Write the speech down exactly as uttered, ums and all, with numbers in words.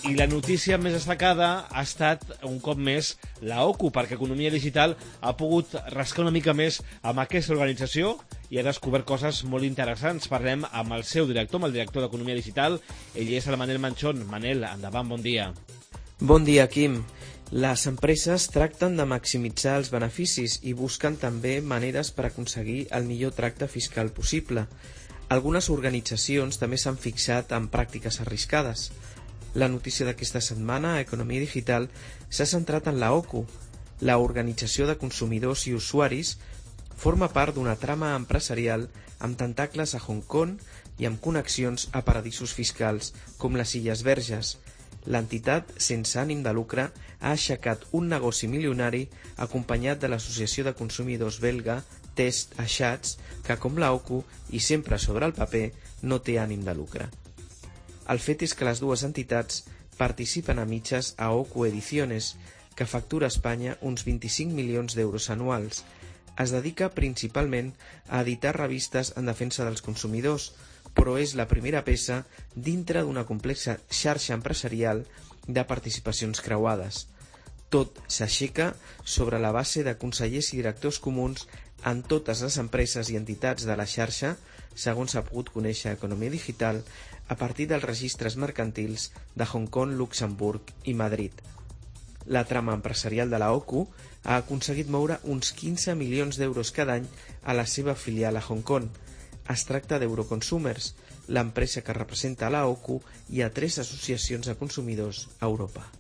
I la notícia més destacada ha estat, un cop més, la O C U, perquè Economia Digital ha pogut rascar una mica més amb aquesta organització i ha descobert coses molt interessants. Parlem amb el seu director, amb el director d'Economia Digital. Ell és el Manel Manchón. Manel, endavant, bon dia. Bon dia, Quim. Les empreses tracten de maximitzar els beneficis i busquen també maneres per aconseguir el millor tracte fiscal possible. Algunes organitzacions també s'han fixat en pràctiques arriscades. La notícia d'aquesta setmana a Economia Digital s'ha centrat en la O C U. La Organització de Consumidors i Usuaris forma part d'una trama empresarial amb tentacles a Hong Kong i amb connexions a paradisos fiscals com les Illes Verges. L'entitat, sense ànim de lucre, ha aixecat un negoci milionari acompanyat de l'Associació de Consumidors belga Test Achats, que com la O C U, i sempre sobre el paper, no té ànim de lucre. El fet és que les dues entitats participen a mitges a O C U Ediciones, que factura a Espanya uns vint-i-cinc milions d'euros anuals. Es dedica principalment a editar revistes en defensa dels consumidors, però és la primera peça dintre d'una complexa xarxa empresarial de participacions creuades. Tot s'aixeca sobre la base de consellers i directors comuns en totes les empreses i entitats de la xarxa, segons s'ha pogut conèixer a Economia Digital, a partir dels registres mercantils de Hong Kong, Luxemburg i Madrid. La trama empresarial de la O C U ha aconseguit moure uns quinze milions d'euros cada any a la seva filial a Hong Kong. Es tracta d'Euroconsumers, l'empresa que representa a la O C U i a tres associacions de consumidors a Europa.